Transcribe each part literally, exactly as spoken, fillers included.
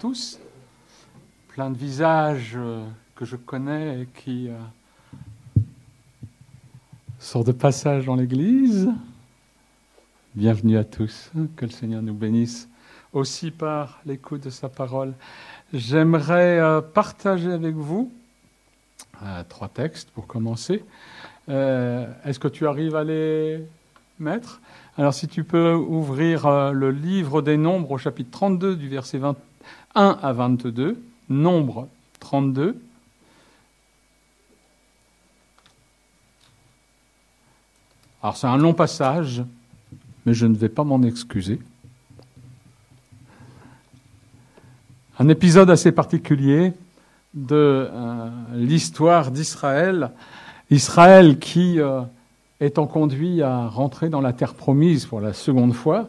tous. Plein de visages euh, que je connais et qui euh, sont de passage dans l'Église. Bienvenue à tous. Que le Seigneur nous bénisse aussi par l'écoute de sa parole. J'aimerais euh, partager avec vous euh, trois textes pour commencer. Euh, est-ce que tu arrives à les mettre ? Alors, si tu peux ouvrir euh, le livre des Nombres au chapitre trente-deux, du verset vingt et un à vingt-deux. Nombre trente-deux. Alors, c'est un long passage, mais je ne vais pas m'en excuser. Un épisode assez particulier de euh, l'histoire d'Israël. Israël qui... Euh, étant conduit à rentrer dans la terre promise pour la seconde fois,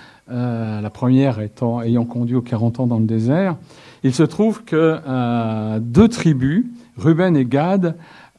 euh, la première étant, ayant conduit aux quarante ans dans le désert, il se trouve que euh, deux tribus, Ruben et Gad,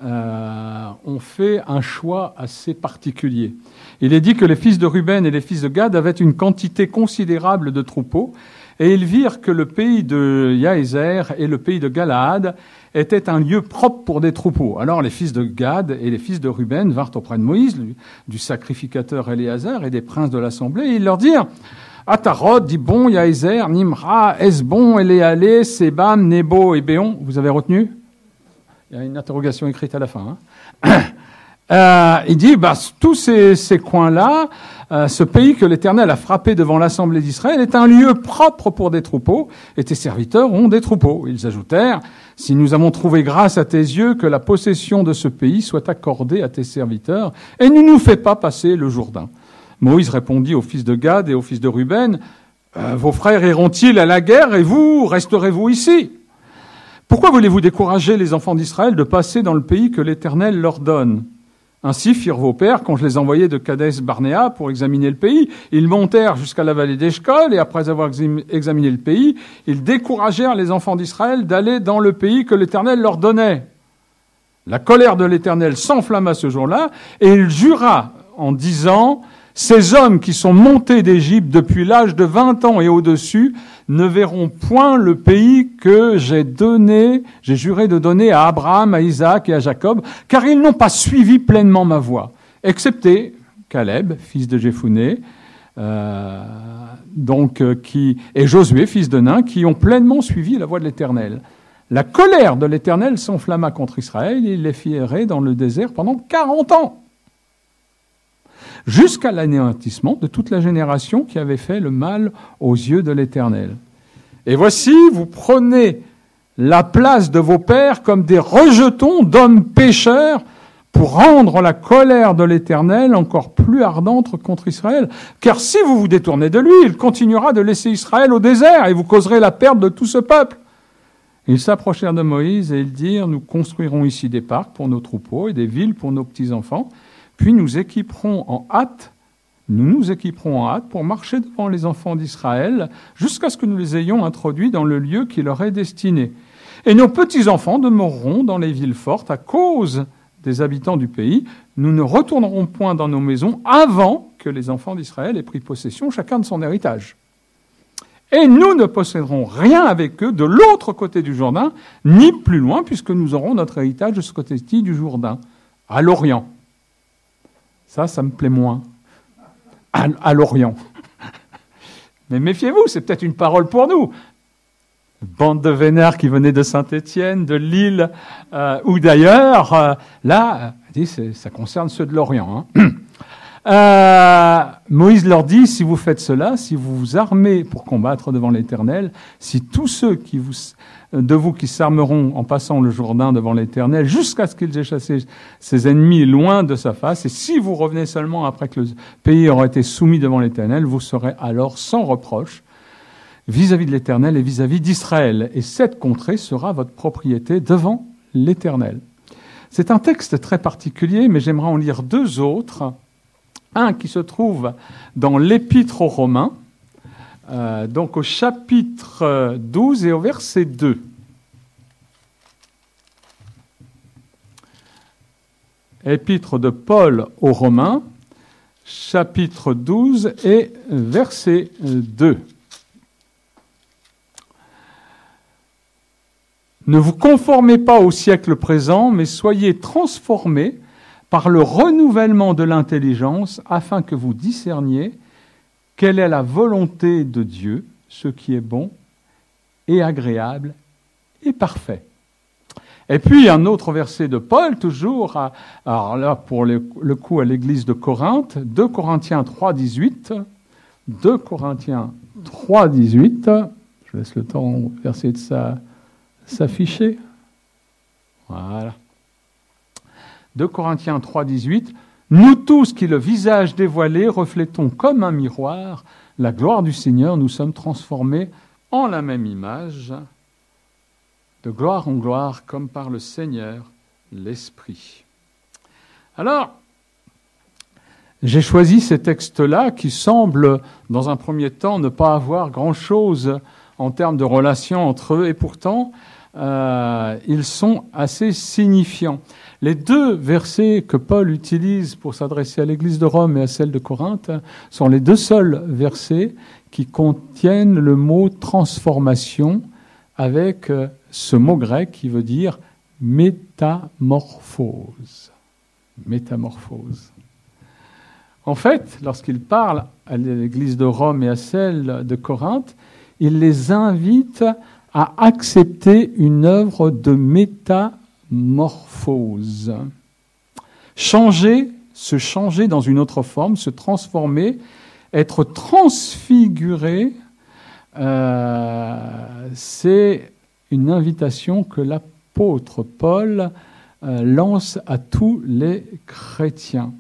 euh, ont fait un choix assez particulier. Il est dit que les fils de Ruben et les fils de Gad avaient une quantité considérable de troupeaux, et ils virent que le pays de Yaézer et le pays de Galaad était un lieu propre pour des troupeaux. Alors les fils de Gad et les fils de Ruben vinrent auprès de Moïse, du sacrificateur Éléazar et des princes de l'assemblée, et ils leur dirent « Atarot, Dibon, Yaézer, Nimra, Esbon, Éléalé, Sébam, Nebo et Béon. » Vous avez retenu ? Il y a une interrogation écrite à la fin. Hein euh, il dit bah, « Tous ces, ces coins-là, euh, ce pays que l'Éternel a frappé devant l'assemblée d'Israël est un lieu propre pour des troupeaux, et tes serviteurs ont des troupeaux. » Ils ajoutèrent « Si nous avons trouvé grâce à tes yeux, que la possession de ce pays soit accordée à tes serviteurs, et ne nous fais pas passer le Jourdain. » Moïse répondit aux fils de Gad et aux fils de Ruben, euh, « Vos frères iront-ils à la guerre, et vous resterez-vous ici ? Pourquoi voulez-vous décourager les enfants d'Israël de passer dans le pays que l'Éternel leur donne ? Ainsi firent vos pères quand je les envoyais de Kadès Barnéa pour examiner le pays. Ils montèrent jusqu'à la vallée d'Eshcol et après avoir examiné le pays, ils découragèrent les enfants d'Israël d'aller dans le pays que l'Éternel leur donnait. La colère de l'Éternel s'enflamma ce jour-là et il jura en disant « Ces hommes qui sont montés d'Égypte depuis l'âge de vingt ans et au-dessus ne verront point le pays que j'ai donné, j'ai juré de donner à Abraham, à Isaac et à Jacob, car ils n'ont pas suivi pleinement ma voie, excepté Caleb, fils de Jephuné, euh, donc euh, qui et Josué, fils de Nun, qui ont pleinement suivi la voie de l'Éternel. La colère de l'Éternel s'enflamma contre Israël, et il les fit errer dans le désert pendant quarante ans. Jusqu'à l'anéantissement de toute la génération qui avait fait le mal aux yeux de l'Éternel. Et voici, vous prenez la place de vos pères comme des rejetons d'hommes pécheurs pour rendre la colère de l'Éternel encore plus ardente contre Israël. Car si vous vous détournez de lui, il continuera de laisser Israël au désert et vous causerez la perte de tout ce peuple. Ils s'approchèrent de Moïse et ils dirent, nous construirons ici des parcs pour nos troupeaux et des villes pour nos petits-enfants. Puis nous équiperons en hâte, nous nous équiperons en hâte pour marcher devant les enfants d'Israël jusqu'à ce que nous les ayons introduits dans le lieu qui leur est destiné. Et nos petits-enfants demeureront dans les villes fortes à cause des habitants du pays. Nous ne retournerons point dans nos maisons avant que les enfants d'Israël aient pris possession chacun de son héritage. Et nous ne posséderons rien avec eux de l'autre côté du Jourdain, ni plus loin, puisque nous aurons notre héritage de ce côté-ci du Jourdain, à l'Orient. Ça, ça me plaît moins. À, à l'Orient. Mais méfiez-vous, c'est peut-être une parole pour nous. Bande de vénères qui venaient de Saint-Étienne, de Lille, euh, ou d'ailleurs. Euh, là, c'est, ça concerne ceux de l'Orient. Hein. Euh, Moïse leur dit, si vous faites cela, si vous vous armez pour combattre devant l'Éternel, si tous ceux qui vous, de vous qui s'armeront en passant le Jourdain devant l'Éternel, jusqu'à ce qu'ils aient chassé ses ennemis loin de sa face, et si vous revenez seulement après que le pays aura été soumis devant l'Éternel, vous serez alors sans reproche vis-à-vis de l'Éternel et vis-à-vis d'Israël. Et cette contrée sera votre propriété devant l'Éternel. C'est un texte très particulier, mais j'aimerais en lire deux autres. Un qui se trouve dans l'Épître aux Romains, euh, donc au chapitre douze et au verset deux. Épître de Paul aux Romains, chapitre douze et verset deux. Ne vous conformez pas au siècle présent, mais soyez transformés par le renouvellement de l'intelligence, afin que vous discerniez quelle est la volonté de Dieu, ce qui est bon et agréable et parfait. Et puis un autre verset de Paul, toujours, à, alors là pour le, le coup à l'église de Corinthe, deux Corinthiens trois, dix-huit, deux Corinthiens trois, dix-huit, je laisse le temps au verset de ça s'afficher. Voilà. deux Corinthiens trois, dix-huit, nous tous qui le visage dévoilé reflétons comme un miroir la gloire du Seigneur, nous sommes transformés en la même image, de gloire en gloire, comme par le Seigneur, l'Esprit. Alors, j'ai choisi ces textes-là qui semblent, dans un premier temps, ne pas avoir grand-chose en termes de relation entre eux, et pourtant, euh, ils sont assez signifiants. Les deux versets que Paul utilise pour s'adresser à l'église de Rome et à celle de Corinthe sont les deux seuls versets qui contiennent le mot « transformation » avec ce mot grec qui veut dire « métamorphose ». Métamorphose. En fait, lorsqu'il parle à l'église de Rome et à celle de Corinthe, il les invite à accepter une œuvre de métamorphose. Changer, se changer dans une autre forme, se transformer, être transfiguré, euh, c'est une invitation que l'apôtre Paul euh, lance à tous les chrétiens.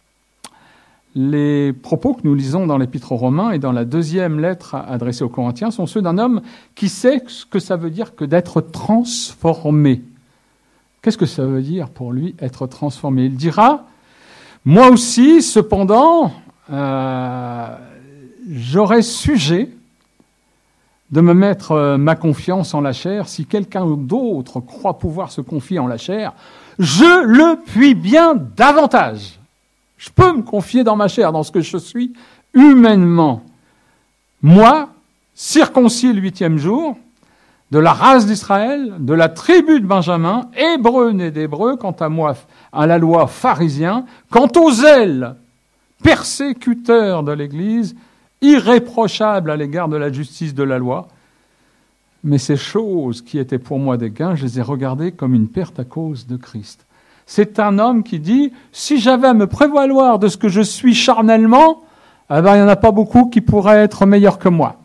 Les propos que nous lisons dans l'Épître aux Romains et dans la deuxième lettre adressée aux Corinthiens sont ceux d'un homme qui sait ce que ça veut dire que d'être transformé. Qu'est-ce que ça veut dire pour lui, être transformé ? Il dira, moi aussi, cependant, euh, j'aurais sujet de me mettre euh, ma confiance en la chair. Si quelqu'un d'autre croit pouvoir se confier en la chair, je le puis bien davantage. Je peux me confier dans ma chair, dans ce que je suis humainement. Moi, circoncis le huitième jour, de la race d'Israël, de la tribu de Benjamin, hébreu né d'hébreu, quant à moi, à la loi pharisien, quant au zèle persécuteur de l'Église, irréprochable à l'égard de la justice de la loi. Mais ces choses qui étaient pour moi des gains, je les ai regardées comme une perte à cause de Christ. C'est un homme qui dit, si j'avais à me prévaloir de ce que je suis charnellement, eh ben, il n'y en a pas beaucoup qui pourraient être meilleurs que moi.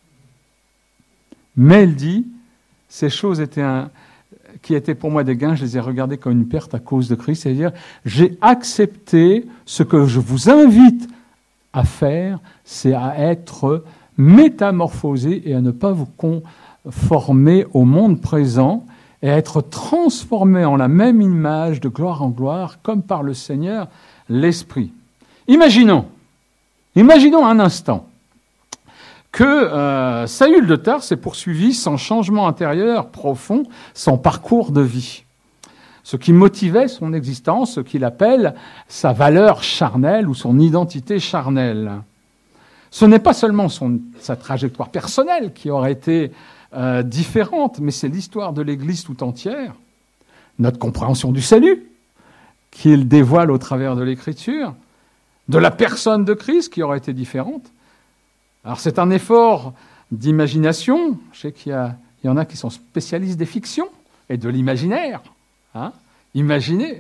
Mais il dit, ces choses étaient un, qui étaient pour moi des gains, je les ai regardées comme une perte à cause de Christ. C'est-à-dire, j'ai accepté ce que je vous invite à faire, c'est à être métamorphosé et à ne pas vous conformer au monde présent, et à être transformé en la même image de gloire en gloire, comme par le Seigneur, l'Esprit. Imaginons, imaginons un instant que euh, Saül de Tarse ait poursuivi son changement intérieur profond, son parcours de vie. Ce qui motivait son existence, ce qu'il appelle sa valeur charnelle ou son identité charnelle. Ce n'est pas seulement son, sa trajectoire personnelle qui aurait été Euh, différente, mais c'est l'histoire de l'Église tout entière, notre compréhension du salut, qu'il dévoile au travers de l'Écriture, de la personne de Christ qui aurait été différente. Alors c'est un effort d'imagination, je sais qu'il y, a, il y en a qui sont spécialistes des fictions et de l'imaginaire. Hein, imaginez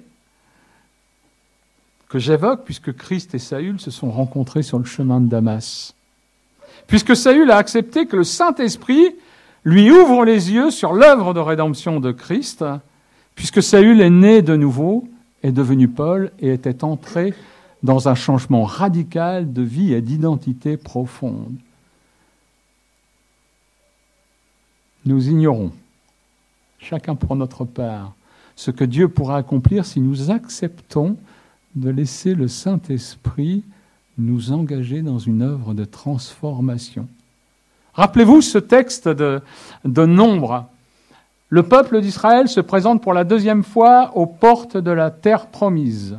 que j'évoque, puisque Christ et Saül se sont rencontrés sur le chemin de Damas. Puisque Saül a accepté que le Saint-Esprit lui ouvre les yeux sur l'œuvre de rédemption de Christ, puisque Saül est né de nouveau, est devenu Paul et était entré dans un changement radical de vie et d'identité profonde. Nous ignorons, chacun pour notre part, ce que Dieu pourra accomplir si nous acceptons de laisser le Saint-Esprit nous engager dans une œuvre de transformation. Rappelez-vous ce texte de, de Nombre. Le peuple d'Israël se présente pour la deuxième fois aux portes de la terre promise.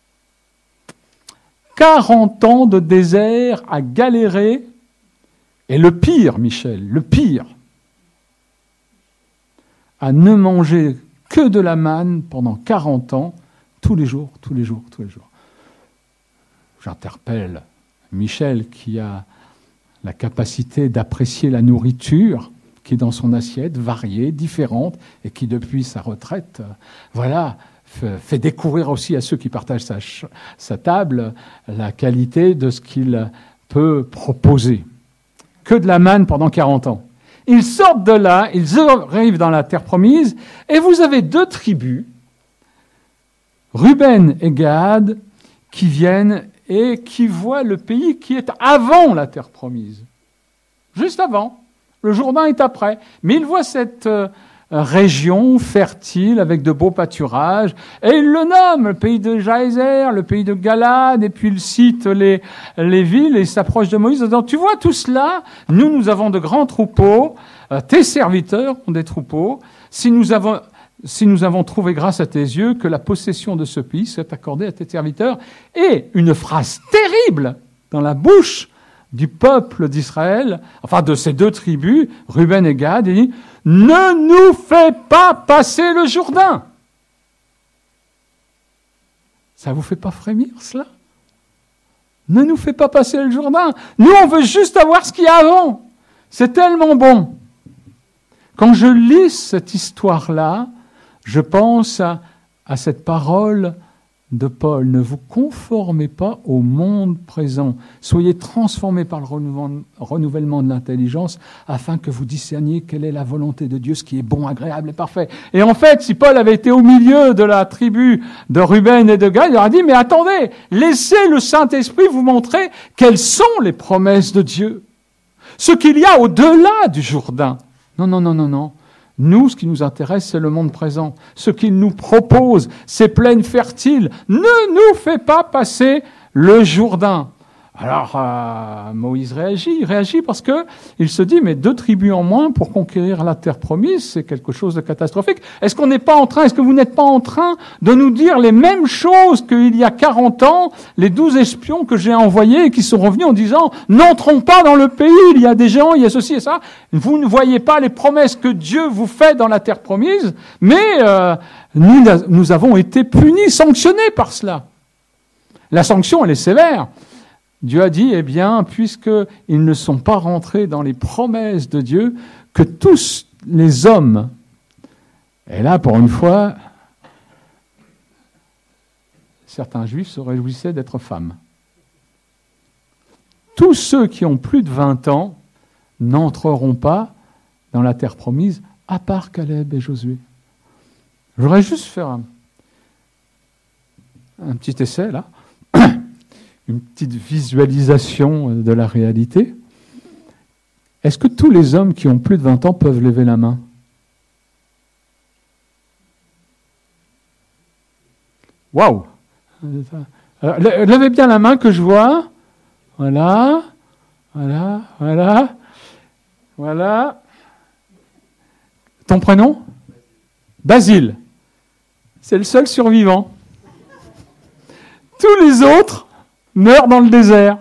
quarante ans de désert à galérer, et le pire, Michel, le pire, à ne manger que de la manne pendant quarante ans, tous les jours, tous les jours, tous les jours. J'interpelle Michel qui a la capacité d'apprécier la nourriture qui est dans son assiette, variée, différente, et qui depuis sa retraite, voilà, fait découvrir aussi à ceux qui partagent sa, sa table la qualité de ce qu'il peut proposer. Que de la manne pendant quarante ans. Ils sortent de là, ils arrivent dans la terre promise, et vous avez deux tribus, Ruben et Gad, qui viennent et qui voient le pays qui est avant la terre promise. Juste avant. Le Jourdain est après. Mais ils voient cette euh, région fertile avec de beaux pâturages, et ils le nomment le pays de Jaézer, le pays de Galade, et puis ils citent les, les villes, et ils s'approchent de Moïse en disant, tu vois tout cela, nous, nous avons de grands troupeaux, euh, tes serviteurs ont des troupeaux, si nous avons... Si nous avons trouvé grâce à tes yeux que la possession de ce pays soit accordée à tes serviteurs. Et une phrase terrible dans la bouche du peuple d'Israël, enfin de ces deux tribus, Ruben et Gad, il dit « Ne nous fais pas passer le Jourdain !» Ça vous fait pas frémir, cela? Ne nous fais pas passer le Jourdain. Nous, on veut juste avoir ce qu'il y a avant. C'est tellement bon. Quand je lis cette histoire-là, je pense à, à cette parole de Paul. Ne vous conformez pas au monde présent. Soyez transformés par le renouvellement de l'intelligence afin que vous discerniez quelle est la volonté de Dieu, ce qui est bon, agréable et parfait. Et en fait, si Paul avait été au milieu de la tribu de Ruben et de Gad, il aurait dit, mais attendez, laissez le Saint-Esprit vous montrer quelles sont les promesses de Dieu. Ce qu'il y a au-delà du Jourdain. Non, non, non, non, non. Nous, ce qui nous intéresse, c'est le monde présent. Ce qu'il nous propose, ces plaines fertiles, ne nous fait pas passer le Jourdain. Alors, euh, Moïse réagit, il réagit parce que il se dit, mais deux tribus en moins pour conquérir la terre promise, c'est quelque chose de catastrophique. Est-ce qu'on n'est pas en train, est-ce que vous n'êtes pas en train de nous dire les mêmes choses qu'il y a quarante ans, les douze espions que j'ai envoyés et qui sont revenus en disant, n'entrons pas dans le pays, il y a des géants, il y a ceci et ça. Vous ne voyez pas les promesses que Dieu vous fait dans la terre promise, mais euh, nous, nous avons été punis, sanctionnés par cela. La sanction, elle est sévère. Dieu a dit, eh bien, puisqu'ils ne sont pas rentrés dans les promesses de Dieu, que tous les hommes, et là, pour une fois, certains juifs se réjouissaient d'être femmes. Tous ceux qui ont plus de vingt ans n'entreront pas dans la terre promise, à part Caleb et Josué. Je voudrais juste faire un, un petit essai, là. Une petite visualisation de la réalité. Est-ce que tous les hommes qui ont plus de vingt ans peuvent lever la main? Waouh! Levez bien la main que je vois. Voilà, voilà, voilà, voilà. Ton prénom? Basile. C'est le seul survivant. Tous les autres meurt dans le désert.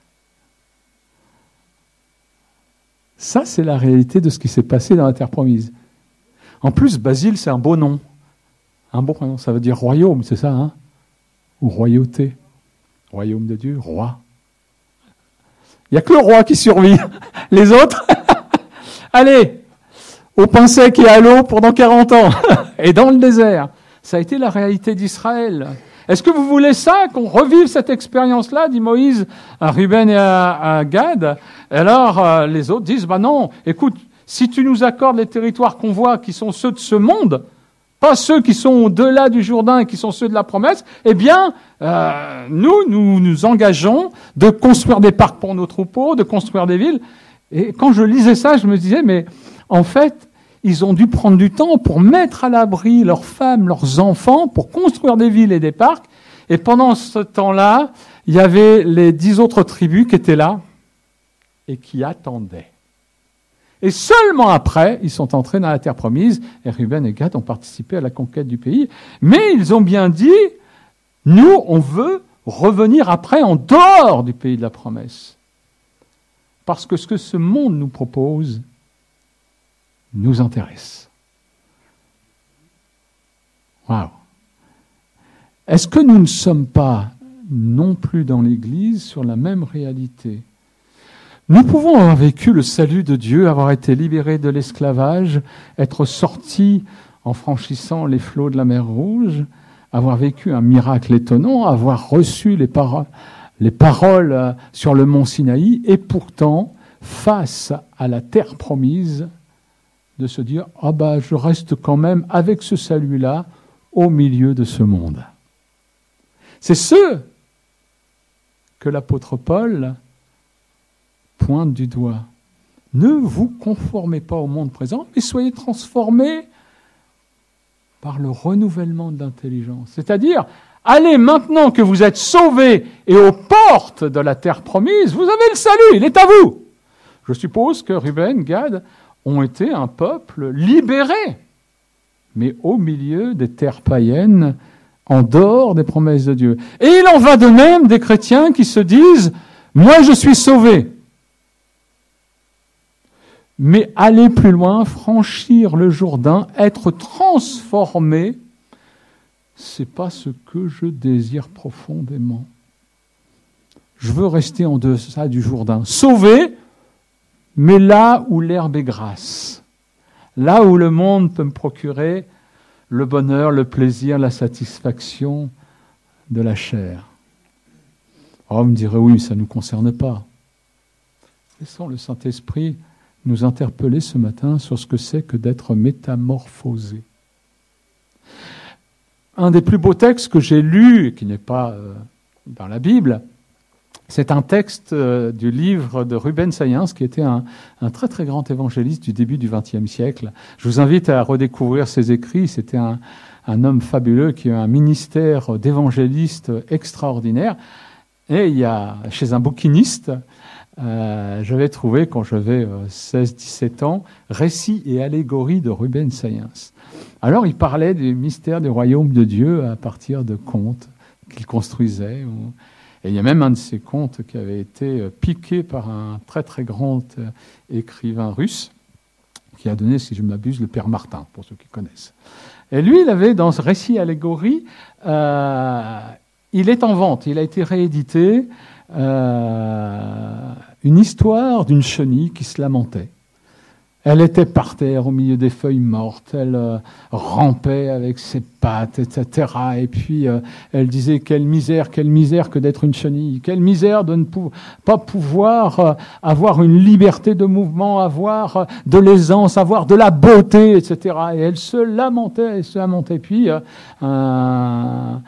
Ça, c'est la réalité de ce qui s'est passé dans la terre promise. En plus, Basile, c'est un beau nom. Un beau nom, ça veut dire royaume, c'est ça, hein? Ou royauté. Royaume de Dieu, roi. Il n'y a que le roi qui survit. Les autres, allez, au pain sec et à l'eau pendant quarante ans. Et dans le désert. Ça a été la réalité d'Israël. Est-ce que vous voulez ça, qu'on revive cette expérience-là, dit Moïse à Ruben et à, à Gad? Alors euh, les autres disent, bah non, écoute, si tu nous accordes les territoires qu'on voit qui sont ceux de ce monde, pas ceux qui sont au-delà du Jourdain et qui sont ceux de la promesse, eh bien, euh, nous, nous nous engageons de construire des parcs pour nos troupeaux, de construire des villes. Et quand je lisais ça, je me disais, mais en fait, ils ont dû prendre du temps pour mettre à l'abri leurs femmes, leurs enfants, pour construire des villes et des parcs. Et pendant ce temps-là, il y avait les dix autres tribus qui étaient là et qui attendaient. Et seulement après, ils sont entrés dans la terre promise, et Ruben et Gad ont participé à la conquête du pays. Mais ils ont bien dit, nous, on veut revenir après en dehors du pays de la promesse. Parce que ce que ce monde nous propose nous intéresse. Waouh! Est-ce que nous ne sommes pas non plus dans l'Église sur la même réalité? Nous pouvons avoir vécu le salut de Dieu, avoir été libérés de l'esclavage, être sortis en franchissant les flots de la mer Rouge, avoir vécu un miracle étonnant, avoir reçu les, paro- les paroles sur le mont Sinaï, et pourtant, face à la terre promise, de se dire « Ah ben, je reste quand même avec ce salut-là au milieu de ce monde. » C'est ce que l'apôtre Paul pointe du doigt. Ne vous conformez pas au monde présent, mais soyez transformés par le renouvellement de l'intelligence. C'est-à-dire, allez maintenant que vous êtes sauvés et aux portes de la terre promise, vous avez le salut, il est à vous. Je suppose que Ruben, Gad ont été un peuple libéré, mais au milieu des terres païennes, en dehors des promesses de Dieu. Et il en va de même des chrétiens qui se disent « Moi, je suis sauvé ». Mais aller plus loin, franchir le Jourdain, être transformé, c'est pas ce que je désire profondément. Je veux rester en deçà du Jourdain, sauvé, mais là où l'herbe est grasse, là où le monde peut me procurer le bonheur, le plaisir, la satisfaction de la chair. Oh, on me dirait, oui, ça ne nous concerne pas. Laissons le Saint-Esprit nous interpeller ce matin sur ce que c'est que d'être métamorphosé. Un des plus beaux textes que j'ai lus, qui n'est pas euh, dans la Bible, c'est un texte euh, du livre de Ruben Sayens, qui était un, un très très grand évangéliste du début du vingtième siècle. Je vous invite à redécouvrir ses écrits. C'était un, un homme fabuleux qui a eu un ministère d'évangéliste extraordinaire. Et il y a, chez un bouquiniste, euh, j'avais trouvé, quand j'avais euh, seize dix-sept ans, Récits et allégories de Ruben Sayens. Alors il parlait du mystère du royaume de Dieu à partir de contes qu'il construisait. Ou... Et il y a même un de ces contes qui avait été piqué par un très très grand écrivain russe qui a donné, si je ne m'abuse, le Père Martin, pour ceux qui connaissent. Et lui, il avait, dans ce récit allégorie, euh, il est en vente, il a été réédité, euh, une histoire d'une chenille qui se lamentait. Elle était par terre au milieu des feuilles mortes, elle euh, rampait avec ses pattes, et cetera. Et puis euh, elle disait « Quelle misère, quelle misère que d'être une chenille, quelle misère de ne pou- pas pouvoir euh, avoir une liberté de mouvement, avoir euh, de l'aisance, avoir de la beauté, et cetera » Et elle se lamentait, elle se lamentait. Puis euh, un,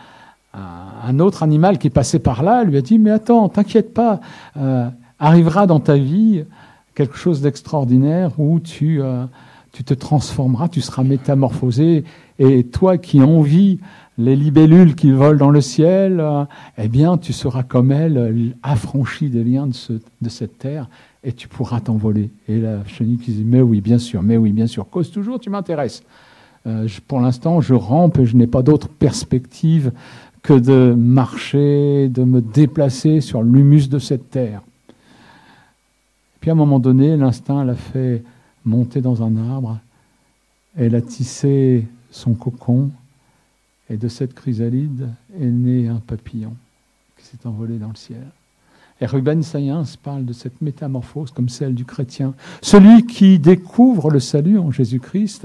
un autre animal qui passait par là lui a dit « Mais attends, t'inquiète pas, euh, arrivera dans ta vie quelque chose d'extraordinaire où tu, euh, tu te transformeras, tu seras métamorphosé, et toi qui envies les libellules qui volent dans le ciel, euh, eh bien, tu seras comme elles, affranchi des liens de, ce, de cette terre, et tu pourras t'envoler. » Et la chenille qui dit « Mais oui, bien sûr, mais oui, bien sûr, cause toujours, tu m'intéresses. Euh, je, pour l'instant, je rampe et je n'ai pas d'autre perspective que de marcher, de me déplacer sur l'humus de cette terre. » Puis à un moment donné, l'instinct l'a fait monter dans un arbre, elle a tissé son cocon, et de cette chrysalide est né un papillon qui s'est envolé dans le ciel. Et Ruben Sayens parle de cette métamorphose comme celle du chrétien. Celui qui découvre le salut en Jésus-Christ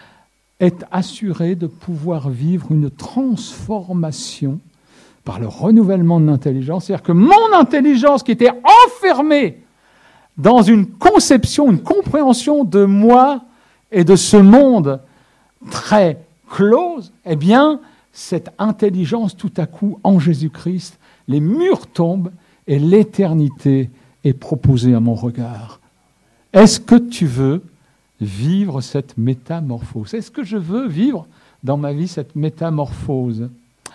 est assuré de pouvoir vivre une transformation par le renouvellement de l'intelligence. C'est-à-dire que mon intelligence qui était enfermée dans une conception, une compréhension de moi et de ce monde très close, eh bien, cette intelligence, tout à coup, en Jésus-Christ, les murs tombent et l'éternité est proposée à mon regard. Est-ce que tu veux vivre cette métamorphose? Est-ce que je veux vivre dans ma vie cette métamorphose?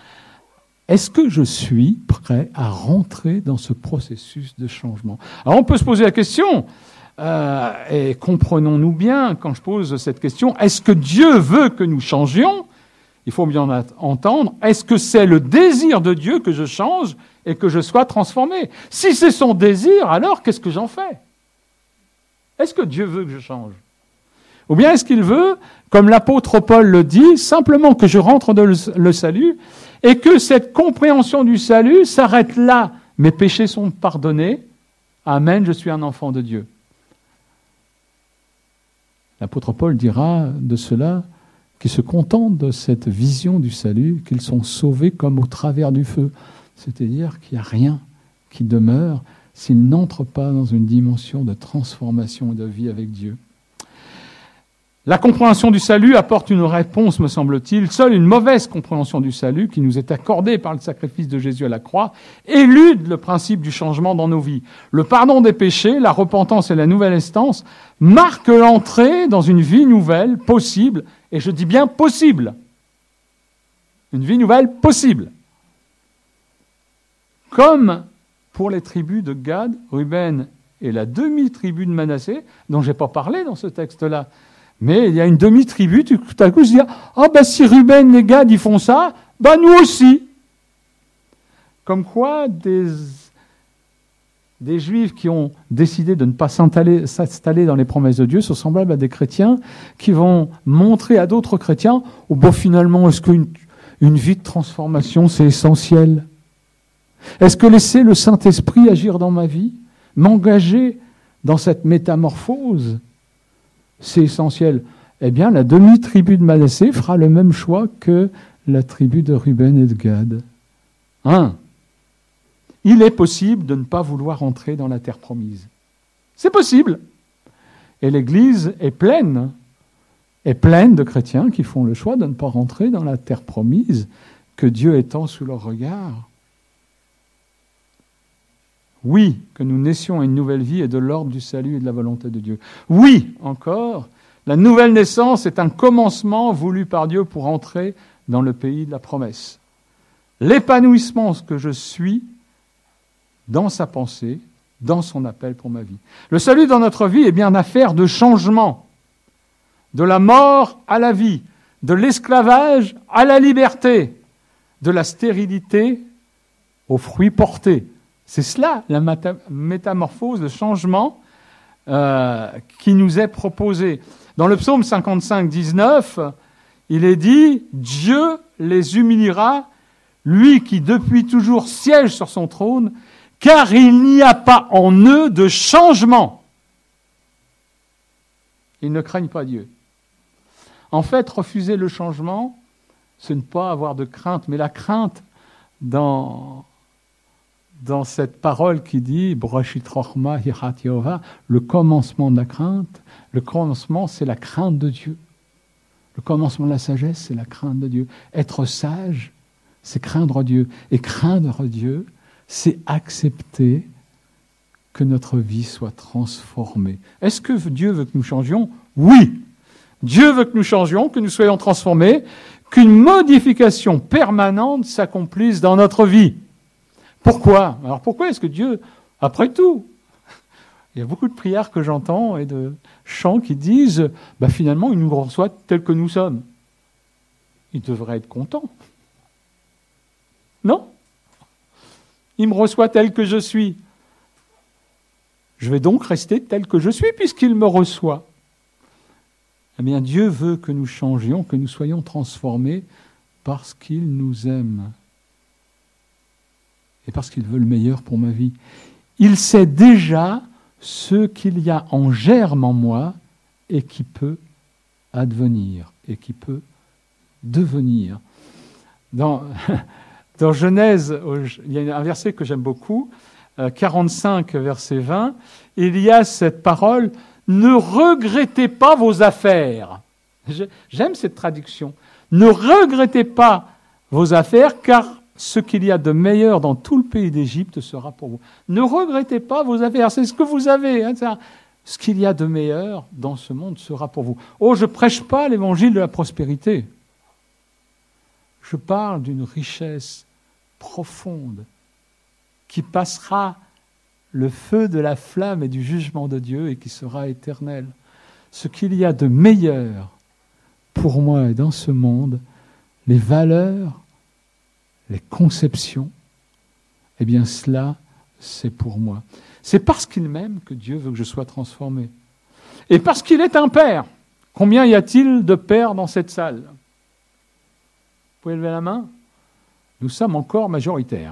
Est-ce que je suis prêt à rentrer dans ce processus de changement? Alors on peut se poser la question, euh, et comprenons-nous bien quand je pose cette question, est-ce que Dieu veut que nous changions? Il faut bien entendre, est-ce que c'est le désir de Dieu que je change et que je sois transformé? Si c'est son désir, alors qu'est-ce que j'en fais? Est-ce que Dieu veut que je change? Ou bien est-ce qu'il veut, comme l'apôtre Paul le dit, simplement que je rentre dans le salut et que cette compréhension du salut s'arrête là. Mes péchés sont pardonnés. Amen, je suis un enfant de Dieu. L'apôtre Paul dira de cela qu'ils se contentent de cette vision du salut, qu'ils sont sauvés comme au travers du feu. C'est-à-dire qu'il n'y a rien qui demeure s'ils n'entrent pas dans une dimension de transformation et de vie avec Dieu. La compréhension du salut apporte une réponse, me semble-t-il. Seule une mauvaise compréhension du salut, qui nous est accordée par le sacrifice de Jésus à la croix, élude le principe du changement dans nos vies. Le pardon des péchés, la repentance et la nouvelle essence marquent l'entrée dans une vie nouvelle possible, et je dis bien possible. Une vie nouvelle possible. Comme pour les tribus de Gad, Ruben et la demi-tribu de Manassé, dont je n'ai pas parlé dans ce texte-là. Mais il y a une demi-tribu, tout à coup, je dis, ah oh, ben si Ruben et Gad, ils font ça, ben nous aussi. Comme quoi, des, des Juifs qui ont décidé de ne pas s'installer, s'installer dans les promesses de Dieu sont semblables à des chrétiens qui vont montrer à d'autres chrétiens, oh ben finalement, est-ce qu'une une vie de transformation, c'est essentiel ? Est-ce que laisser le Saint-Esprit agir dans ma vie, m'engager dans cette métamorphose, c'est essentiel? Eh bien, la demi-tribu de Manassé fera le même choix que la tribu de Ruben et de Gad. Un, il est possible de ne pas vouloir entrer dans la terre promise. C'est possible. Et l'Église est pleine, est pleine de chrétiens qui font le choix de ne pas rentrer dans la terre promise que Dieu étend sous leur regard. Oui, que nous naissions à une nouvelle vie est de l'ordre du salut et de la volonté de Dieu. Oui, encore, la nouvelle naissance est un commencement voulu par Dieu pour entrer dans le pays de la promesse. L'épanouissement que je suis dans sa pensée, dans son appel pour ma vie. Le salut dans notre vie est bien affaire de changement, de la mort à la vie, de l'esclavage à la liberté, de la stérilité aux fruits portés. C'est cela, la métamorphose, le changement euh, qui nous est proposé. Dans le psaume cinquante-cinq, dix-neuf, il est dit « Dieu les humiliera, lui qui depuis toujours siège sur son trône, car il n'y a pas en eux de changement. » Ils ne craignent pas Dieu. En fait, refuser le changement, c'est ne pas avoir de crainte, mais la crainte dans... dans cette parole qui dit « Brashit Rochma Hirat Yehovah », le commencement de la crainte, le commencement, c'est la crainte de Dieu. Le commencement de la sagesse, c'est la crainte de Dieu. Être sage, c'est craindre Dieu. Et craindre Dieu, c'est accepter que notre vie soit transformée. Est-ce que Dieu veut que nous changions ? Oui. Dieu veut que nous changions, que nous soyons transformés, qu'une modification permanente s'accomplisse dans notre vie. Pourquoi ? Alors pourquoi est-ce que Dieu, après tout, il y a beaucoup de prières que j'entends et de chants qui disent bah finalement, il nous reçoit tels que nous sommes. Il devrait être content. Non ? Il me reçoit tel que je suis. Je vais donc rester tel que je suis puisqu'il me reçoit. Eh bien, Dieu veut que nous changions, que nous soyons transformés parce qu'il nous aime. Et parce qu'il veut le meilleur pour ma vie. Il sait déjà ce qu'il y a en germe en moi et qui peut advenir, et qui peut devenir. Dans, dans Genèse, il y a un verset que j'aime beaucoup, quarante-cinq, verset vingt, il y a cette parole « Ne regrettez pas vos affaires ». J'aime cette traduction. « Ne regrettez pas vos affaires, car ce qu'il y a de meilleur dans tout le pays d'Égypte sera pour vous. » Ne regrettez pas vos affaires, c'est ce que vous avez. Hein, ce qu'il y a de meilleur dans ce monde sera pour vous. Oh, je ne prêche pas l'évangile de la prospérité. Je parle d'une richesse profonde qui passera le feu de la flamme et du jugement de Dieu et qui sera éternelle. Ce qu'il y a de meilleur pour moi et dans ce monde, les valeurs, les conceptions, eh bien cela, c'est pour moi. C'est parce qu'il m'aime que Dieu veut que je sois transformé. Et parce qu'il est un Père, Combien y a-t-il de pères dans cette salle? Vous pouvez lever la main? Nous sommes encore majoritaires.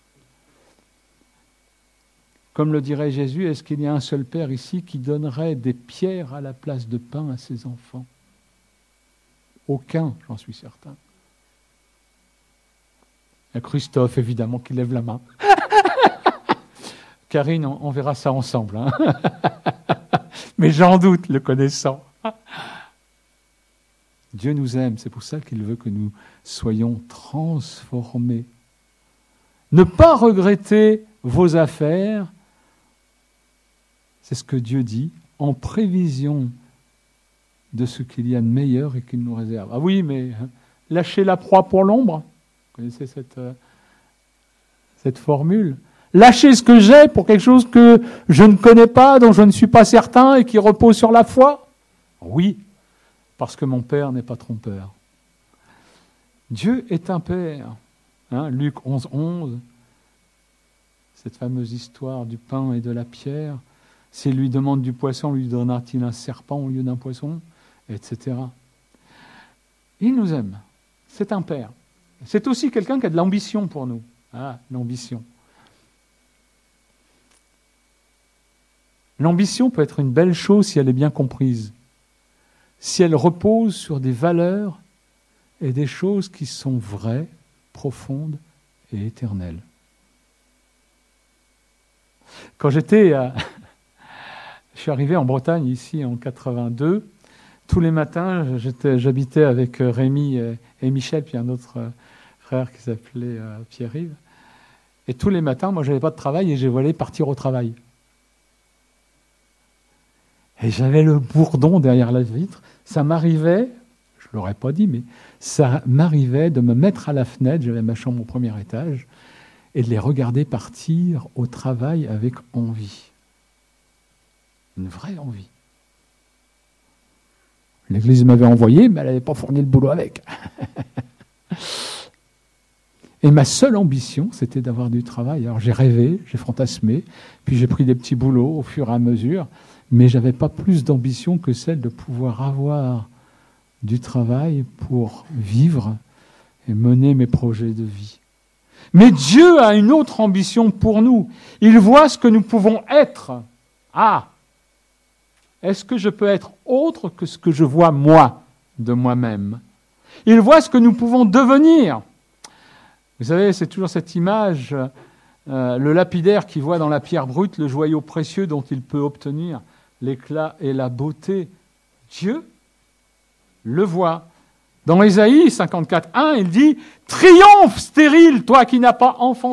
Comme le dirait Jésus, est-ce qu'il y a un seul père ici qui donnerait des pierres à la place de pain à ses enfants? Aucun, j'en suis certain. Il y a Christophe, évidemment, qui lève la main. Karine, on verra ça ensemble. Hein. Mais j'en doute, le connaissant. Dieu nous aime, c'est pour ça qu'il veut que nous soyons transformés. Ne pas regretter vos affaires, c'est ce que Dieu dit, en prévision de ce qu'il y a de meilleur et qu'il nous réserve. Ah oui, mais lâcher la proie pour l'ombre, vous connaissez cette, euh, cette formule? Lâcher ce que j'ai pour quelque chose que je ne connais pas, dont je ne suis pas certain et qui repose sur la foi? Oui, parce que mon Père n'est pas trompeur. Dieu est un Père. Hein, Luc onze, onze, cette fameuse histoire du pain et de la pierre. S'il lui demande du poisson, lui donnera-t-il un serpent au lieu d'un poisson, et cetera. Il nous aime. C'est un Père. C'est aussi quelqu'un qui a de l'ambition pour nous. Ah, l'ambition. L'ambition peut être une belle chose si elle est bien comprise, si elle repose sur des valeurs et des choses qui sont vraies, profondes et éternelles. Quand j'étais à... Je suis arrivé en Bretagne, ici, en quatre-vingt-deux. Tous les matins, j'étais, j'habitais avec Rémi et, et Michel, puis un autre frère qui s'appelait euh, Pierre-Yves. Et tous les matins, moi, je n'avais pas de travail et je voulais partir au travail. Et j'avais le bourdon derrière la vitre. Ça m'arrivait, je ne l'aurais pas dit, mais ça m'arrivait de me mettre à la fenêtre, j'avais ma chambre au premier étage, et de les regarder partir au travail avec envie. Une vraie envie. L'Église m'avait envoyé, mais elle n'avait pas fourni le boulot avec. Et ma seule ambition, c'était d'avoir du travail. Alors j'ai rêvé, j'ai fantasmé, puis j'ai pris des petits boulots au fur et à mesure, mais je n'avais pas plus d'ambition que celle de pouvoir avoir du travail pour vivre et mener mes projets de vie. Mais Dieu a une autre ambition pour nous. Il voit ce que nous pouvons être. Ah! Est-ce que je peux être autre que ce que je vois moi, de moi-même? Il voit ce que nous pouvons devenir. Vous savez, c'est toujours cette image, euh, le lapidaire qui voit dans la pierre brute le joyau précieux dont il peut obtenir l'éclat et la beauté. Dieu le voit. Dans Ésaïe cinquante-quatre, un, il dit « Triomphe stérile, toi qui n'as pas enfanté ».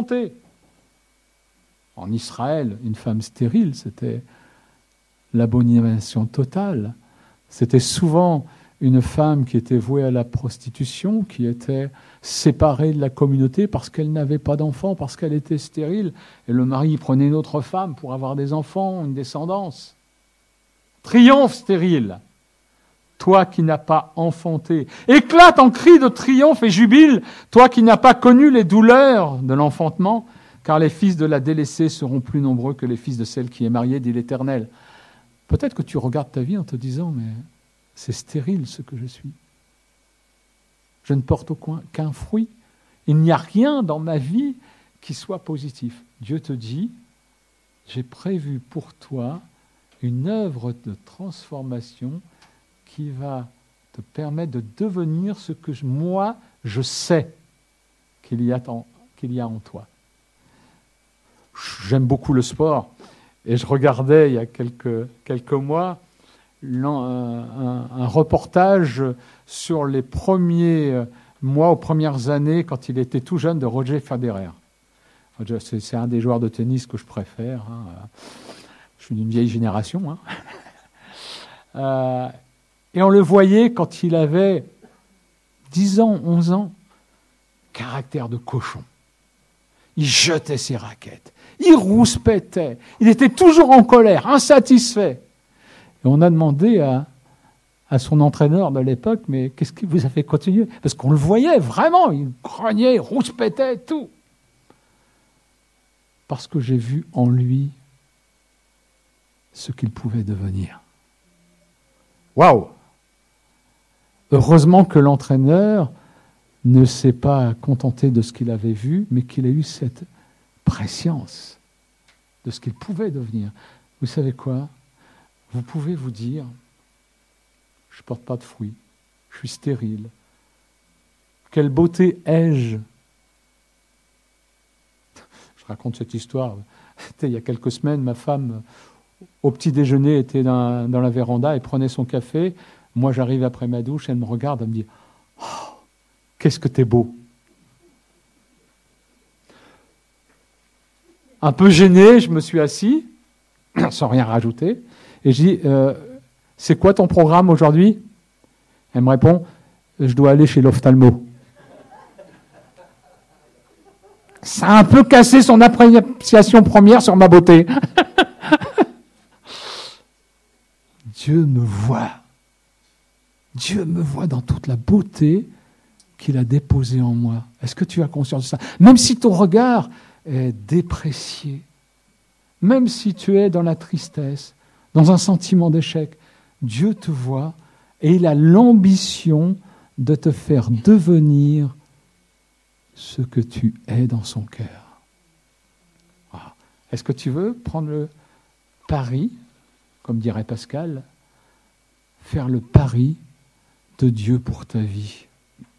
En Israël, une femme stérile, c'était l'abomination totale. C'était souvent une femme qui était vouée à la prostitution, qui était séparée de la communauté parce qu'elle n'avait pas d'enfants, parce qu'elle était stérile. Et le mari prenait une autre femme pour avoir des enfants, une descendance. Triomphe stérile, toi qui n'as pas enfanté. Éclate en cris de triomphe et jubile, toi qui n'as pas connu les douleurs de l'enfantement, car les fils de la délaissée seront plus nombreux que les fils de celle qui est mariée, dit l'Éternel. Peut-être que tu regardes ta vie en te disant, mais c'est stérile ce que je suis. Je ne porte aucun fruit. Il n'y a rien dans ma vie qui soit positif. Dieu te dit, j'ai prévu pour toi une œuvre de transformation qui va te permettre de devenir ce que je, moi, je sais qu'il y a en, qu'il y a en toi. J'aime beaucoup le sport et je regardais il y a quelques, quelques mois un, un, un reportage sur les premiers mois, aux premières années, quand il était tout jeune, de Roger Federer. C'est, c'est un des joueurs de tennis que je préfère. Hein. Je suis d'une vieille génération. Hein. euh, et on le voyait quand il avait dix ans, onze ans, caractère de cochon. Il jetait ses raquettes, il rouspétait, il était toujours en colère, insatisfait. Et on a demandé à, à son entraîneur de l'époque, mais qu'est-ce qui vous a fait continuer? Parce qu'on le voyait vraiment, il grognait, il rouspétait, tout. Parce que j'ai vu en lui ce qu'il pouvait devenir. Waouh! Heureusement que l'entraîneur ne s'est pas contenté de ce qu'il avait vu, mais qu'il a eu cette prescience de ce qu'il pouvait devenir. Vous savez quoi? Vous pouvez vous dire, je ne porte pas de fruits, je suis stérile. Quelle beauté ai-je? Je raconte cette histoire. C'était il y a quelques semaines, ma femme, au petit déjeuner, était dans, dans la véranda et prenait son café. Moi, j'arrive après ma douche, elle me regarde, elle me dit « Oh, qu'est-ce que t'es beau !» Un peu gêné, je me suis assis, sans rien rajouter, et je dis euh, « C'est quoi ton programme aujourd'hui ?» Elle me répond « Je dois aller chez l'ophtalmo. » Ça a un peu cassé son appréciation première sur ma beauté. Dieu me voit. Dieu me voit dans toute la beauté qu'il a déposée en moi. Est-ce que tu as conscience de ça? Même si ton regard est déprécié, même si tu es dans la tristesse, dans un sentiment d'échec, Dieu te voit et il a l'ambition de te faire devenir ce que tu es dans son cœur. Voilà. Est-ce que tu veux prendre le pari, comme dirait Pascal, faire le pari de Dieu pour ta vie?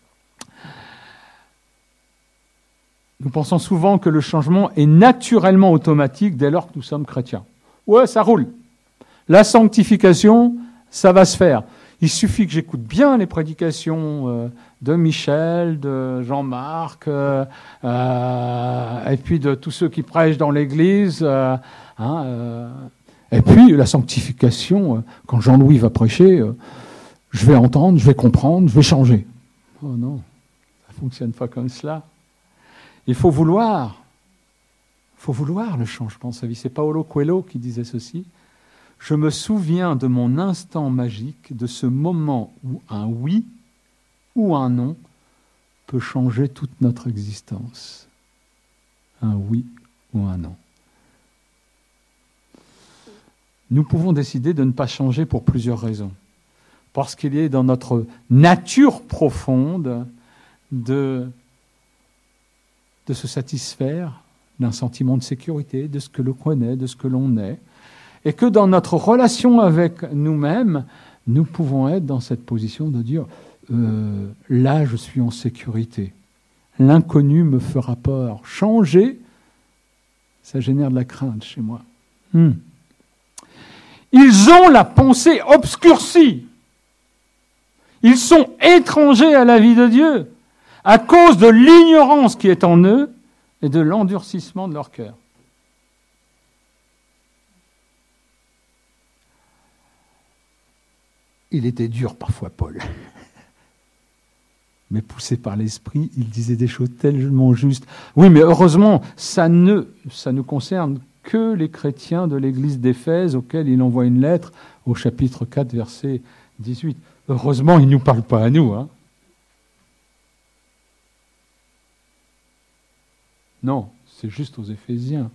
Nous pensons souvent que le changement est naturellement automatique dès lors que nous sommes chrétiens. Ouais, ça roule. La sanctification, ça va se faire. Il suffit que j'écoute bien les prédications de Michel, de Jean-Marc, euh, euh, et puis de tous ceux qui prêchent dans l'Église. Euh, hein, euh, et puis la sanctification, quand Jean-Louis va prêcher, euh, je vais entendre, je vais comprendre, je vais changer. Oh non, ça ne fonctionne pas comme cela. Il faut vouloir, il faut vouloir le changement de sa vie. C'est Paolo Coelho qui disait ceci. Je me souviens de mon instant magique, de ce moment où un oui ou un non peut changer toute notre existence. Un oui ou un non. Nous pouvons décider de ne pas changer pour plusieurs raisons. Parce qu'il est dans notre nature profonde de, de se satisfaire d'un sentiment de sécurité, de ce que l'on connaît, de ce que l'on est. Et que dans notre relation avec nous-mêmes, nous pouvons être dans cette position de dire euh, « là, je suis en sécurité. L'inconnu me fera peur. » Changer, ça génère de la crainte chez moi. Hmm. Ils ont la pensée obscurcie. Ils sont étrangers à la vie de Dieu à cause de l'ignorance qui est en eux et de l'endurcissement de leur cœur. Il était dur parfois, Paul. Mais poussé par l'esprit, il disait des choses tellement justes. Oui, mais heureusement, ça ne, ça ne concerne que les chrétiens de l'église d'Éphèse, auxquels il envoie une lettre au chapitre quatre, verset dix-huit. Heureusement, il ne nous parle pas à nous. Hein. Non, c'est juste aux Éphésiens.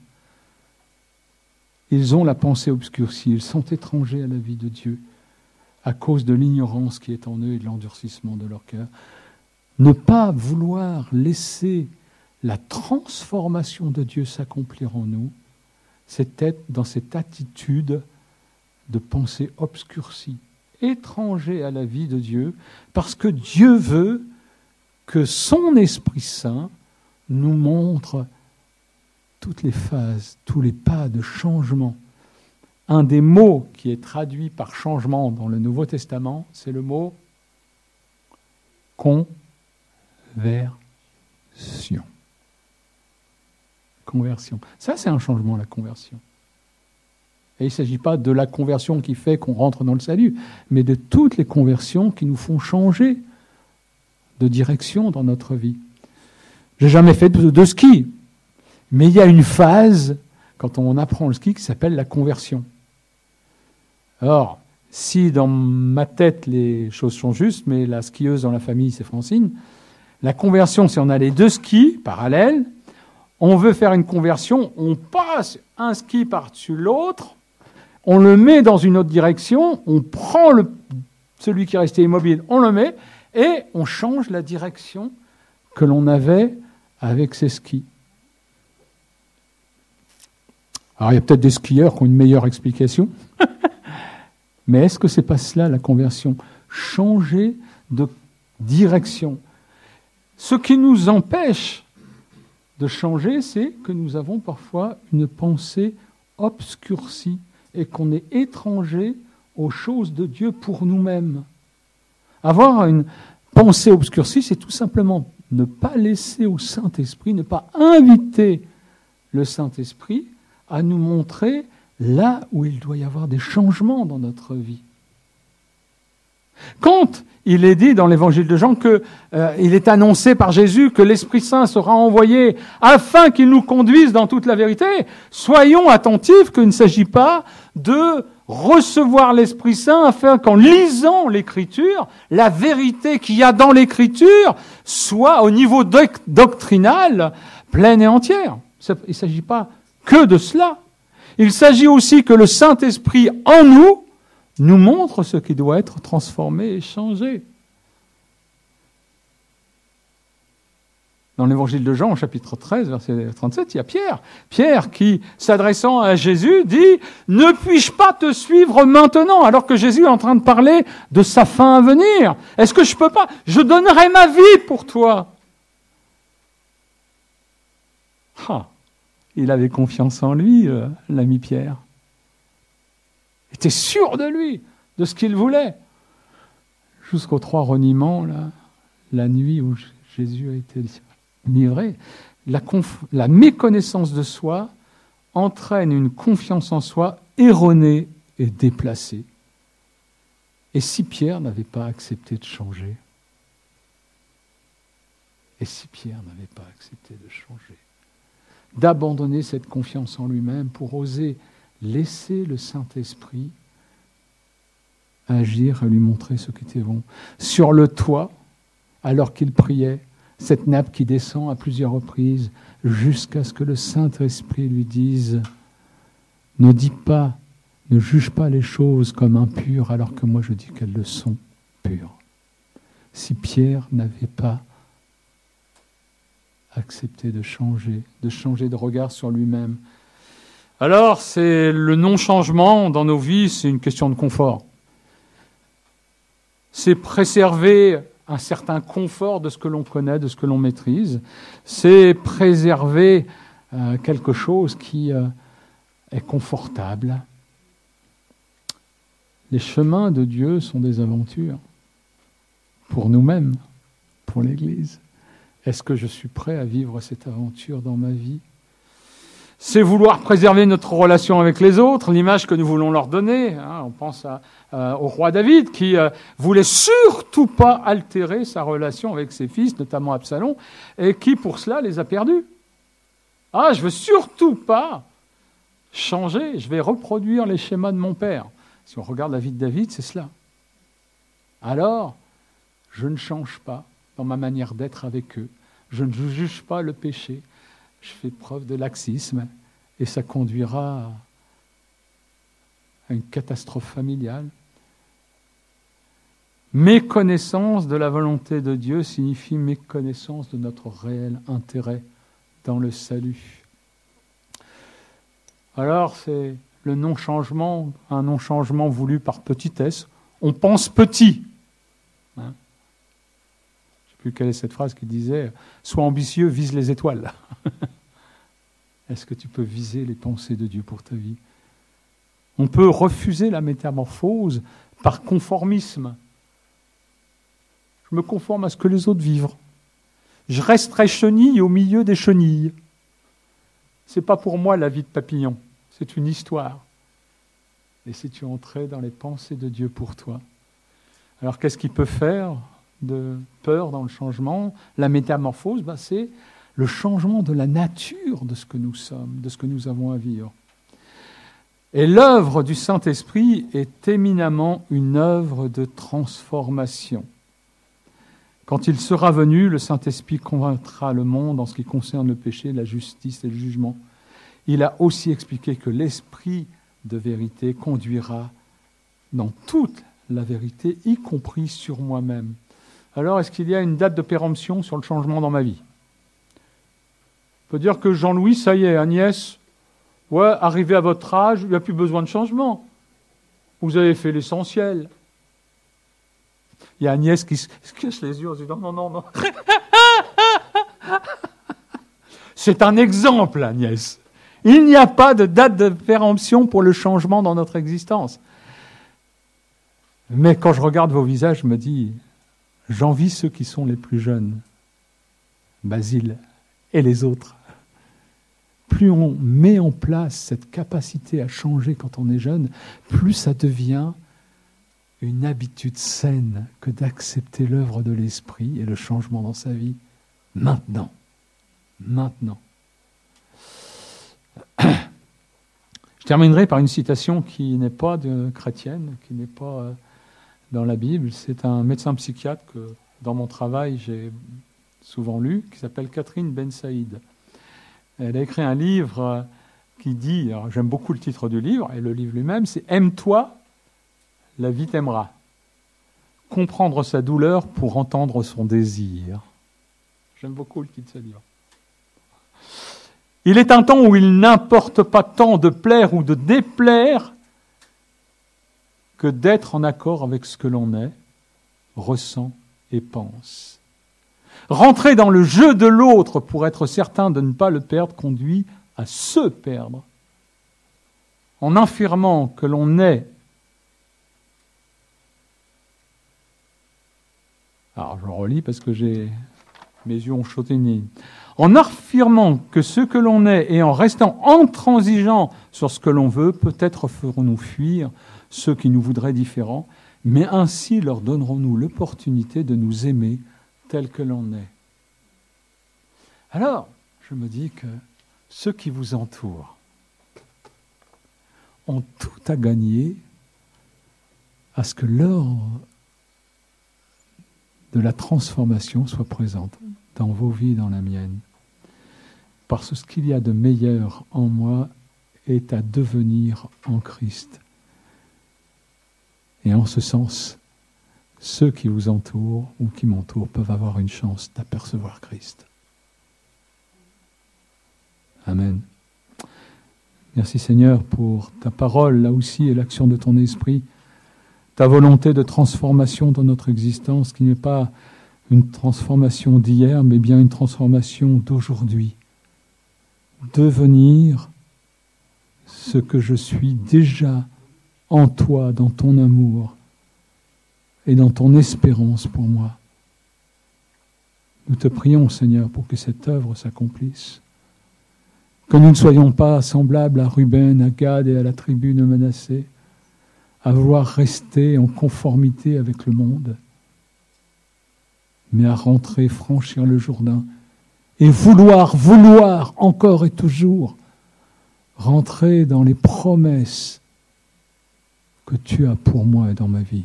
Ils ont la pensée obscurcie, ils sont étrangers à la vie de Dieu à cause de l'ignorance qui est en eux et de l'endurcissement de leur cœur. Ne pas vouloir laisser la transformation de Dieu s'accomplir en nous, c'est être dans cette attitude de pensée obscurcie, étranger à la vie de Dieu, parce que Dieu veut que son Esprit Saint nous montre toutes les phases, tous les pas de changement. Un des mots qui est traduit par changement dans le Nouveau Testament, c'est le mot conversion. Conversion. Ça, c'est un changement, la conversion. Et il ne s'agit pas de la conversion qui fait qu'on rentre dans le salut, mais de toutes les conversions qui nous font changer de direction dans notre vie. Je n'ai jamais fait de, de ski, mais il y a une phase, quand on apprend le ski, qui s'appelle la conversion. Alors, si dans ma tête les choses sont justes, mais la skieuse dans la famille, c'est Francine, la conversion, c'est on a les deux skis parallèles, on veut faire une conversion, on passe un ski par-dessus l'autre, on le met dans une autre direction, on prend le celui qui est resté immobile, on le met, et on change la direction que l'on avait avec ses skis. Alors il y a peut-être des skieurs qui ont une meilleure explication, mais est-ce que ce n'est pas cela la conversion? Changer de direction. Ce qui nous empêche de changer, c'est que nous avons parfois une pensée obscurcie et qu'on est étranger aux choses de Dieu pour nous-mêmes. Avoir une pensée obscurcie, c'est tout simplement ne pas laisser au Saint-Esprit, ne pas inviter le Saint-Esprit à nous montrer là où il doit y avoir des changements dans notre vie. Quand il est dit dans l'évangile de Jean qu'il euh, est annoncé par Jésus que l'Esprit Saint sera envoyé afin qu'il nous conduise dans toute la vérité, soyons attentifs qu'il ne s'agit pas de recevoir l'Esprit Saint afin qu'en lisant l'Écriture, la vérité qu'il y a dans l'Écriture soit au niveau doc- doctrinal pleine et entière. Il ne s'agit pas que de cela. Il s'agit aussi que le Saint-Esprit en nous nous montre ce qui doit être transformé et changé. Dans l'évangile de Jean, au chapitre treize, verset trente-sept, il y a Pierre. Pierre qui, s'adressant à Jésus, dit « Ne puis-je pas te suivre maintenant ?» alors que Jésus est en train de parler de sa fin à venir. Est-ce que je peux pas? Je donnerai ma vie pour toi. Ah, il avait confiance en lui, euh, l'ami Pierre. Il était sûr de lui, de ce qu'il voulait. Jusqu'aux trois reniements, là, la nuit où Jésus a été livré, la, conf... la méconnaissance de soi entraîne une confiance en soi erronée et déplacée. Et si Pierre n'avait pas accepté de changer? Et si Pierre n'avait pas accepté de changer? D'abandonner cette confiance en lui-même pour oser laisser le Saint-Esprit agir et lui montrer ce qui était bon. Sur le toit, alors qu'il priait, cette nappe qui descend à plusieurs reprises jusqu'à ce que le Saint-Esprit lui dise « Ne dis pas, ne juge pas les choses comme impures alors que moi je dis qu'elles le sont pures. » Si Pierre n'avait pas accepté de changer, de changer de regard sur lui-même, alors, c'est le non-changement dans nos vies, c'est une question de confort. C'est préserver un certain confort de ce que l'on connaît, de ce que l'on maîtrise. C'est préserver euh, quelque chose qui euh, est confortable. Les chemins de Dieu sont des aventures pour nous-mêmes, pour l'Église. Est-ce que je suis prêt à vivre cette aventure dans ma vie ? C'est vouloir préserver notre relation avec les autres, l'image que nous voulons leur donner. Hein, on pense à, à, au roi David qui euh, voulait surtout pas altérer sa relation avec ses fils, notamment Absalom, et qui pour cela les a perdus. Ah, je veux surtout pas changer, je vais reproduire les schémas de mon père. Si on regarde la vie de David, c'est cela. Alors, je ne change pas dans ma manière d'être avec eux. Je ne juge pas le péché. Je fais preuve de laxisme et ça conduira à une catastrophe familiale. Méconnaissance de la volonté de Dieu signifie méconnaissance de notre réel intérêt dans le salut. Alors, c'est le non-changement, un non-changement voulu par petitesse. On pense petit. Hein? Je ne sais plus quelle est cette phrase qui disait « Sois ambitieux, vise les étoiles ». Est-ce que tu peux viser les pensées de Dieu pour ta vie? On peut refuser la métamorphose par conformisme. Je me conforme à ce que les autres vivent. Je resterai chenille au milieu des chenilles. Ce n'est pas pour moi la vie de papillon, c'est une histoire. Et si tu entrais dans les pensées de Dieu pour toi? Alors qu'est-ce qui peut faire de peur dans le changement? La métamorphose, ben c'est le changement de la nature de ce que nous sommes, de ce que nous avons à vivre. Et l'œuvre du Saint-Esprit est éminemment une œuvre de transformation. Quand il sera venu, le Saint-Esprit convaincra le monde en ce qui concerne le péché, la justice et le jugement. Il a aussi expliqué que l'Esprit de vérité conduira dans toute la vérité, y compris sur moi-même. Alors, est-ce qu'il y a une date de péremption sur le changement dans ma vie? On peut dire que Jean-Louis, ça y est, Agnès, ouais, arrivé à votre âge, il n'y a plus besoin de changement. Vous avez fait l'essentiel. Il y a Agnès qui se cache les yeux en se disant non, non, non. C'est un exemple, Agnès. Il n'y a pas de date de péremption pour le changement dans notre existence. Mais quand je regarde vos visages, je me dis, j'envie ceux qui sont les plus jeunes, Basile et les autres. Plus on met en place cette capacité à changer quand on est jeune, plus ça devient une habitude saine que d'accepter l'œuvre de l'esprit et le changement dans sa vie maintenant. Maintenant. Je terminerai par une citation qui n'est pas de chrétienne, qui n'est pas euh, dans la Bible. C'est un médecin psychiatre que, dans mon travail, j'ai souvent lu, qui s'appelle Catherine Ben Saïd. Elle a écrit un livre qui dit, alors j'aime beaucoup le titre du livre, et le livre lui-même, c'est « Aime-toi, la vie t'aimera. Comprendre sa douleur pour entendre son désir ». J'aime beaucoup le titre de ce livre. Il est un temps où il n'importe pas tant de plaire ou de déplaire que d'être en accord avec ce que l'on est, ressent et pense. Rentrer dans le jeu de l'autre pour être certain de ne pas le perdre conduit à se perdre. En affirmant que l'on est... Alors je relis parce que j'ai mes yeux ont chauffé. En affirmant que ce que l'on est et en restant intransigeant sur ce que l'on veut, peut-être ferons-nous fuir ceux qui nous voudraient différents, mais ainsi leur donnerons-nous l'opportunité de nous aimer tel que l'on est. Alors, je me dis que ceux qui vous entourent ont tout à gagner à ce que l'heure de la transformation soit présente dans vos vies, dans la mienne. Parce que ce qu'il y a de meilleur en moi est à devenir en Christ. Et en ce sens, ceux qui vous entourent ou qui m'entourent peuvent avoir une chance d'apercevoir Christ. Amen. Merci Seigneur pour ta parole, là aussi, et l'action de ton esprit, ta volonté de transformation dans notre existence, qui n'est pas une transformation d'hier, mais bien une transformation d'aujourd'hui. Devenir ce que je suis déjà en toi, dans ton amour et dans ton espérance pour moi. Nous te prions, Seigneur, pour que cette œuvre s'accomplisse. Que nous ne soyons pas semblables à Ruben, à Gad et à la tribu de Manassé, à vouloir rester en conformité avec le monde, mais à rentrer, franchir le Jourdain, et vouloir, vouloir encore et toujours rentrer dans les promesses que tu as pour moi et dans ma vie.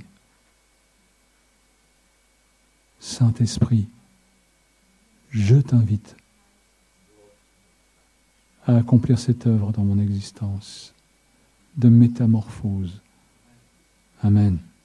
Saint-Esprit, je t'invite à accomplir cette œuvre dans mon existence de métamorphose. Amen.